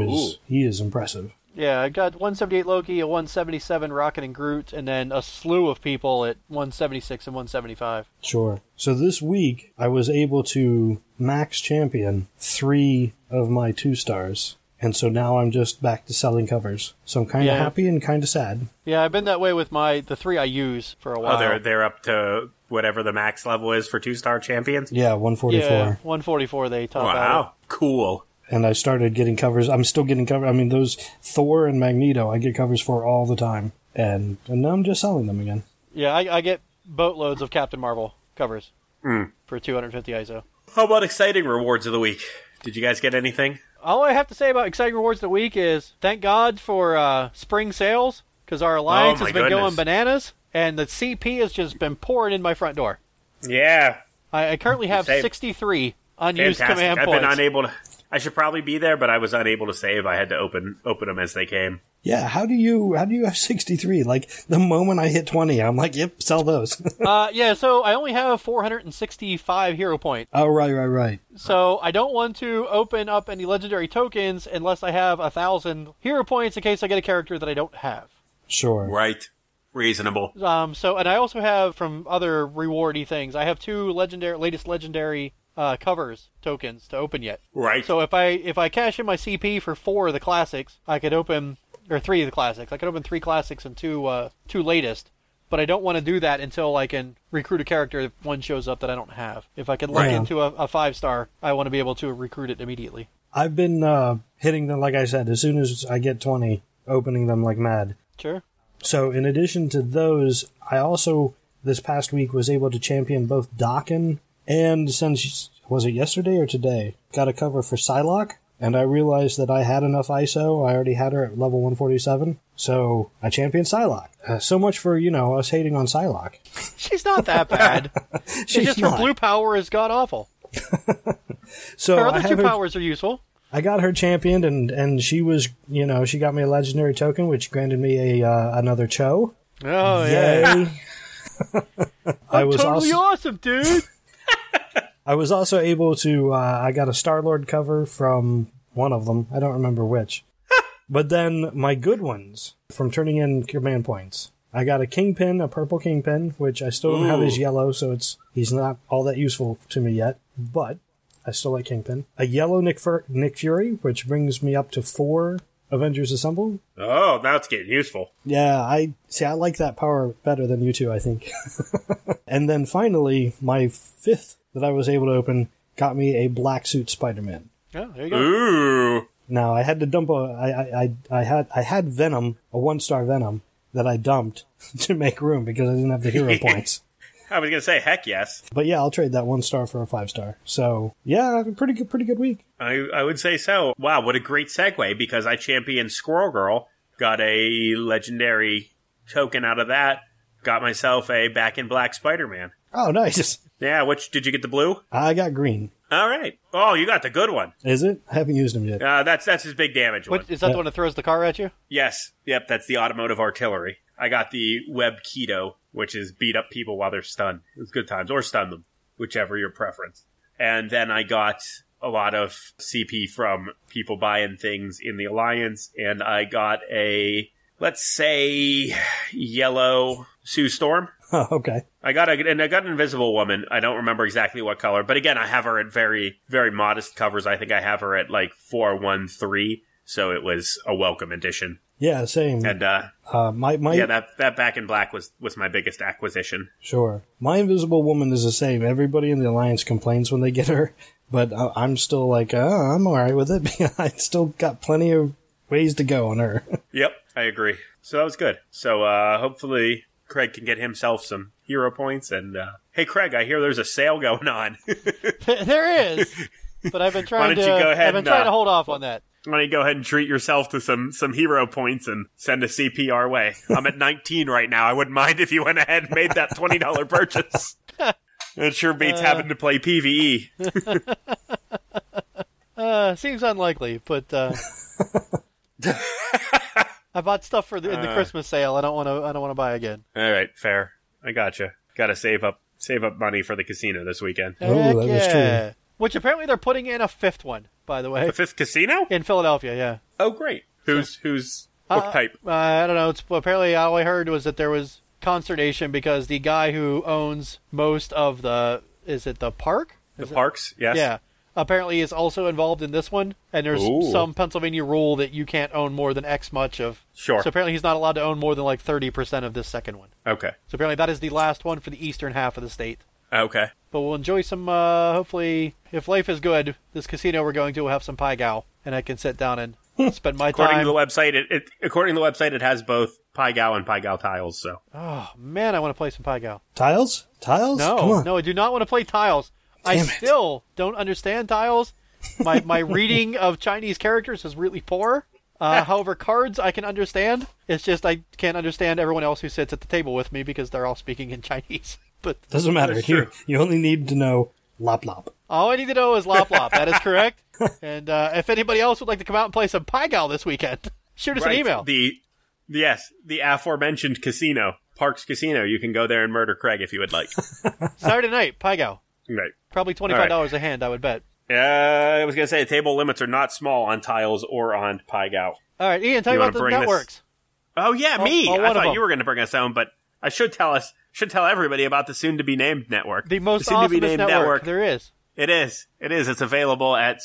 He is impressive. Yeah, I got 178 Loki, a 177 Rocket and Groot, and then a slew of people at 176 and 175. Sure. So this week, I was able to max champion 3 of my 2-stars. And so now I'm just back to selling covers. So I'm kind of happy and kind of sad. Yeah, I've been that way with the 3 I use for a while. Oh, they're up to whatever the max level is for 2-star champions? Yeah, 144. Yeah, 144 they top out. Wow, cool. And I started getting covers. I'm still getting covers. I mean, those Thor and Magneto, I get covers for all the time. And now I'm just selling them again. Yeah, I get boatloads of Captain Marvel covers for 250 ISO. How about exciting rewards of the week? Did you guys get anything? All I have to say about exciting rewards of the week is thank God for spring sales, because our alliance has been going bananas, and the CP has just been pouring in my front door. Yeah. I currently have 63 unused command points. I've been unable to... I should probably be there, but I was unable to save. I had to open them as they came. Yeah, how do you have 63? Like, the moment I hit 20, I'm like, yep, sell those. So I only have 465 hero points. Oh, right. So I don't want to open up any legendary tokens unless I have 1,000 hero points in case I get a character that I don't have. Sure. Right. Reasonable. And I also have, from other rewardy things, I have 2 latest legendary covers tokens to open yet. Right. So if I cash in my CP for 4 of the classics, I could open, or 3 of the classics. I could open 3 classics and 2 latest. But I don't want to do that until I can recruit a character if one shows up that I don't have. If I can look into a 5-star, I want to be able to recruit it immediately. I've been hitting them, like I said, as soon as I get 20, opening them like mad. Sure. So in addition to those, I also, this past week, was able to champion both Daken And since, was it yesterday or today, got a cover for Psylocke, and I realized that I had enough ISO. I already had her at level 147, so I championed Psylocke. So much for, us hating on Psylocke. She's not that bad. Her blue power is god-awful. So her other two powers are useful. I got her championed, and she was, she got me a legendary token, which granted me another Cho. Oh, yeah. I was totally awesome, dude. I was also able to, I got a Star-Lord cover from one of them. I don't remember which. But then my good ones from turning in command points. I got a Kingpin, a purple Kingpin, which I still don't have his yellow, so he's not all that useful to me yet. But I still like Kingpin. A yellow Nick Fury, which brings me up to 4 Avengers Assemble. Oh, now it's getting useful. Yeah, I like that power better than you two, I think. And then finally, my 5th that I was able to open got me a black suit Spider-Man. Oh, there you go. Ooh. Now, I had to dump I had Venom, a 1-star Venom, that I dumped to make room because I didn't have the hero points. I was going to say, heck yes. But yeah, I'll trade that 1-star for a 5-star. So, yeah, pretty good week. I would say so. Wow, what a great segue, because I championed Squirrel Girl, got a legendary token out of that, got myself a Back in Black Spider-Man. Oh, nice. Yeah, which, did you get the blue? I got green. All right. Oh, you got the good one. Is it? I haven't used him yet. That's his big damage one. Is that the one that throws the car at you? Yes. Yep, that's the automotive artillery. I got the Web Keto, which is beat up people while they're stunned. It's good times. Or stun them, whichever your preference. And then I got a lot of CP from people buying things in the Alliance, and I got a, let's say, yellow Sue Storm. Oh, okay. I got an Invisible Woman. I don't remember exactly what color, but again, I have her at very, very modest covers. I think I have her at like 413, so it was a welcome addition. Yeah, same. And that Back in Black was my biggest acquisition. Sure. My Invisible Woman is the same. Everybody in the Alliance complains when they get her, but I'm still like, I'm alright with it. I still got plenty of ways to go on her. Yep, I agree. So that was good. So hopefully Craig can get himself some hero points. And hey, Craig, I hear there's a sale going on. There is, but I've been trying to hold off on that. Why don't you go ahead and treat yourself to some hero points and send a CP our way? I'm at 19 right now. I wouldn't mind if you went ahead and made that $20 purchase. It sure beats having to play PvE. Seems unlikely, but I bought stuff in the Christmas sale. I don't want to buy again. All right, fair. I gotcha. Got to save up money for the casino this weekend. Oh, that is true. Which apparently they're putting in a 5th one, by the way. A 5th casino? In Philadelphia, yeah. Oh, great. Who's what type? I don't know. Apparently all I heard was that there was consternation because the guy who owns most of is it the park? Parks, yes. Yeah. Apparently is also involved in this one, and there's some Pennsylvania rule that you can't own more than X much of. Sure. So apparently he's not allowed to own more than like 30% of this second one. Okay. So apparently that is the last one for the eastern half of the state. Okay. But we'll enjoy some, hopefully, if life is good, this casino we're going to will have some Pai Gow, and I can sit down and spend my time. According to the website, it has both Pai Gow and Pai Gow tiles, so. Oh, man, I want to play some Pai Gow. Tiles? Tiles? No, I do not want to play tiles. Damn I it. still don't understand tiles. My reading of Chinese characters is really poor. However, cards I can understand. It's just I can't understand everyone else who sits at the table with me because they're all speaking in Chinese. But doesn't matter. You only need to know Lop Lop. All I need to know is Lop Lop. That is correct. And if anybody else would like to come out and play some Pai Gow this weekend, shoot us an email. The aforementioned casino, Parks Casino. You can go there and murder Craig if you would like. Saturday night, Pai Gow. Right. Probably $25 a hand, I would bet. I was going to say, table limits are not small on tiles or on Pai Gow. All right, Ian, tell me about the networks. Oh, yeah, me. I thought you were going to bring us home, but I should tell everybody about the soon-to-be-named network. The most awesomest network there is. It is. It's available at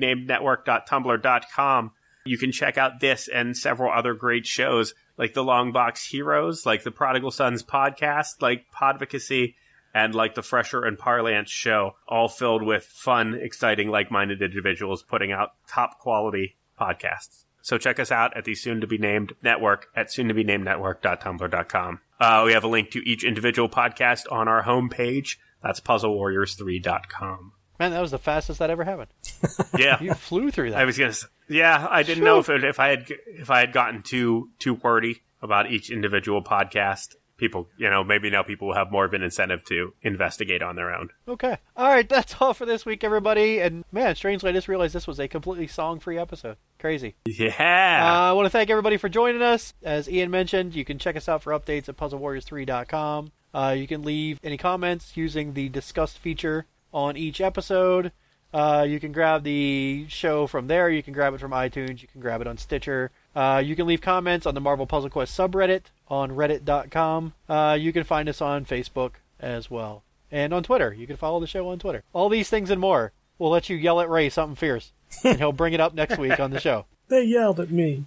soon-to-be-named-network.tumblr.com. You can check out this and several other great shows, like the Long Box Heroes, like the Prodigal Sons podcast, like Podvocacy, and like the Fresher and Parlance show, all filled with fun, exciting, like-minded individuals putting out top-quality podcasts. So check us out at the soon-to-be-named network at soon-to-be-named-network.tumblr.com. We have a link to each individual podcast on our homepage. That's PuzzleWarriors3.com. Man, that was the fastest that ever happened. Yeah. You flew through that. I was going to yeah, I didn't know if I had gotten too wordy about each individual podcast. People, maybe now people will have more of an incentive to investigate on their own. Okay. All right, that's all for this week, everybody. And man, strangely, I just realized this was a completely song-free episode. Crazy. Yeah. I want to thank everybody for joining us. As Ian mentioned, you can check us out for updates at PuzzleWarriors3.com. You can leave any comments using the discussed feature on each episode. You can grab the show from there. You can grab it from iTunes. You can grab it on Stitcher. You can leave comments on the Marvel Puzzle Quest subreddit on reddit.com. You can find us on Facebook as well. And on Twitter. You can follow the show on Twitter. All these things and more. We'll let you yell at Ray something fierce. And he'll bring it up next week on the show. They yelled at me.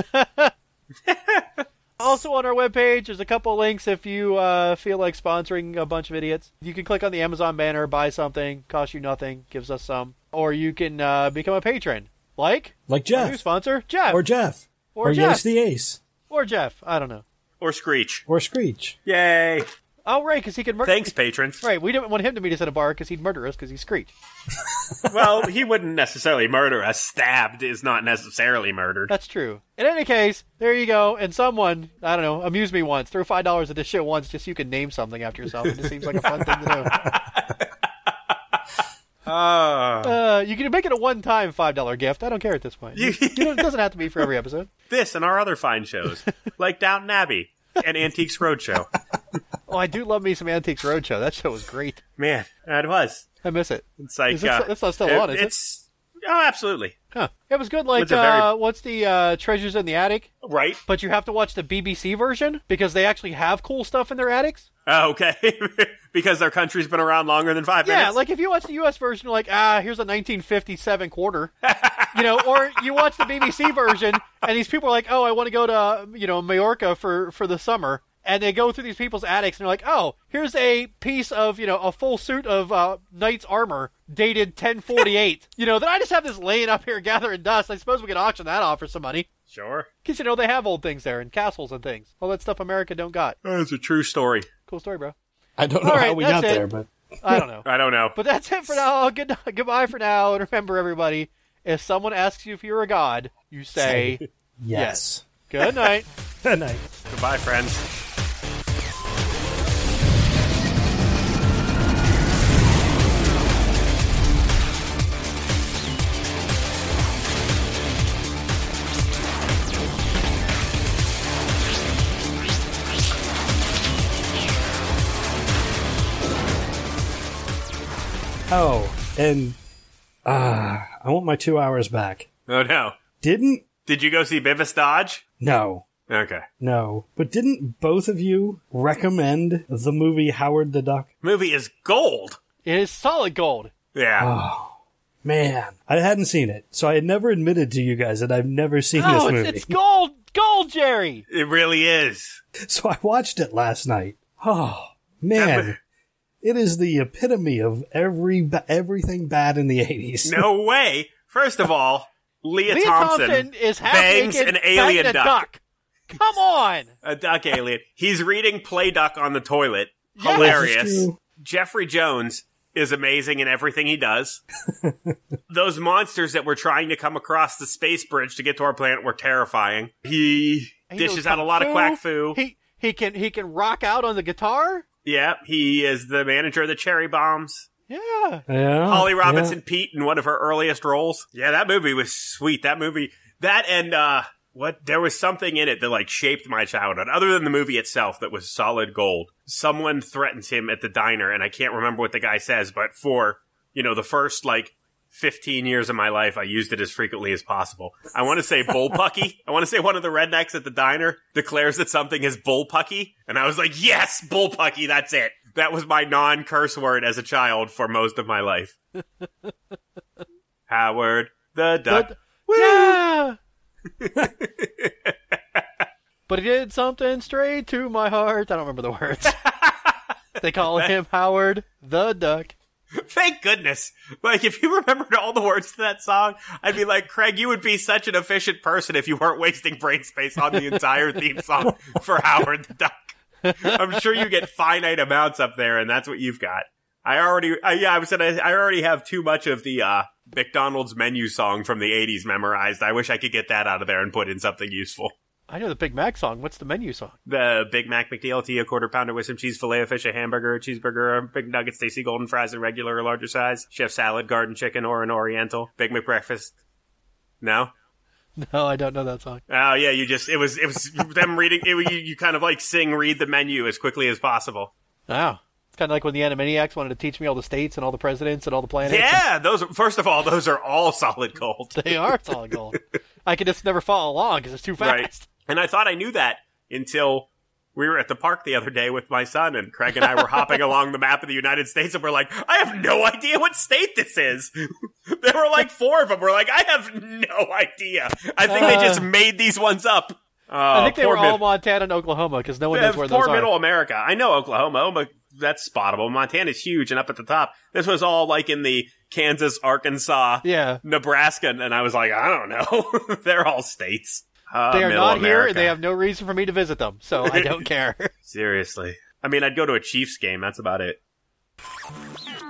Also on our webpage, there's a couple links if you feel like sponsoring a bunch of idiots. You can click on the Amazon banner, buy something, costs you nothing, gives us some. Or you can become a patron. Like Jeff. Our new sponsor, Jeff. Or Jeff. Or Jeff. Yace the Ace. Or Jeff. I don't know. Or Screech. Or Screech. Yay. Oh, right, because he could murder... Thanks, patrons. Right, we didn't want him to meet us at a bar because he'd murder us because he's Screech. Well, he wouldn't necessarily murder us. Stabbed is not necessarily murdered. That's true. In any case, there you go. And someone, I don't know, amuse me once. Throw $5 at this show once just so you can name something after yourself. It just seems like a fun thing to do. You can make it a one-time $5 gift. I don't care at this point. It doesn't have to be for every episode. This and our other fine shows, like Downton Abbey and Antiques Roadshow. Oh, I do love me some Antiques Roadshow. That show was great. Man, it was. I miss it. It's like it's not still on, is it? Oh, absolutely. Huh. It was good. Like, what's the Treasures in the Attic? Right. But you have to watch the BBC version because they actually have cool stuff in their attics. Oh, okay. Because their country's been around longer than 5 minutes. Yeah, like if you watch the U.S. version, you're like, here's a 1957 quarter. Or you watch the BBC version, and these people are like, oh, I want to go to, Majorca for the summer. And they go through these people's attics, and they're like, oh, here's a piece of, a full suit of knight's armor dated 1048. That I just have this laying up here gathering dust. I suppose we could auction that off for some money. Sure. Because, they have old things there, and castles and things. All that stuff America don't got. It's a true story. Cool story, bro. I don't know how we got there, but... I don't know. I don't know. But that's it for now. Goodbye for now. And remember, everybody, if someone asks you if you're a god, you say yes. Good night. Good night. Goodbye, friends. Oh, and I want my 2 hours back. Oh, no. Did you go see Beavis Dodge? No. Okay. No. But didn't both of you recommend the movie Howard the Duck? Movie is gold. It is solid gold. Yeah. Oh, man. I hadn't seen it, so I had never admitted to you guys that I've never seen this movie. It's gold. Gold, Jerry. It really is. So I watched it last night. Oh, man. It is the epitome of everything bad in the 80s. No way. First of all, Leah Thompson is bangs an alien duck. Come on. A duck alien. He's reading Play Duck on the toilet. Yes. Hilarious. Jeffrey Jones is amazing in everything he does. Those monsters that were trying to come across the space bridge to get to our planet were terrifying. He dishes out a lot of quack foo. He can rock out on the guitar. Yeah, he is the manager of the Cherry Bombs. Yeah. Holly Robinson Peete in one of her earliest roles. Yeah, that movie was sweet. That and there was something in it that shaped my childhood, other than the movie itself, that was solid gold. Someone threatens him at the diner, and I can't remember what the guy says, but for, the first 15 years of my life, I used it as frequently as possible. I want to say bullpucky. I want to say one of the rednecks at the diner declares that something is bullpucky. And I was like, yes, bullpucky, that's it. That was my non-curse word as a child for most of my life. Howard the Duck. Yeah! But he did something straight to my heart. I don't remember the words. They call him Howard the Duck. Thank goodness. If you remembered all the words to that song, I'd be like, Craig, you would be such an efficient person if you weren't wasting brain space on the entire theme song for Howard the Duck. I'm sure you get finite amounts up there, and that's what you've got. I already have too much of the McDonald's menu song from the 80s memorized. I wish I could get that out of there and put in something useful. I know the Big Mac song. What's the menu song? The Big Mac McDLT, a quarter pounder with some cheese, filet of fish, a hamburger, a cheeseburger, a big nugget, Stacy golden fries, a regular or larger size, chef salad, garden chicken, or an oriental, Big McBreakfast. No? No, I don't know that song. Oh, yeah, it was them reading, you kind of like read the menu as quickly as possible. Wow. It's kind of like when the Animaniacs wanted to teach me all the states and all the presidents and all the planets. Yeah, those are all solid gold. They are solid gold. I could just never follow along because it's too fast. Right. And I thought I knew that until we were at the park the other day with my son, and Craig and I were hopping along the map of the United States, and we're like, I have no idea what state this is. There were like 4 of them. We're like, I have no idea. I think they just made these ones up. I think they were all Montana and Oklahoma, because no one knows where those are. Poor middle America. I know Oklahoma. That's spottable. Montana's huge and up at the top. This was all like in the Kansas, Arkansas, Nebraska, and I was like, I don't know. They're all states. They are not here, and they have no reason for me to visit them, so I don't care. Seriously. I mean, I'd go to a Chiefs game. That's about it.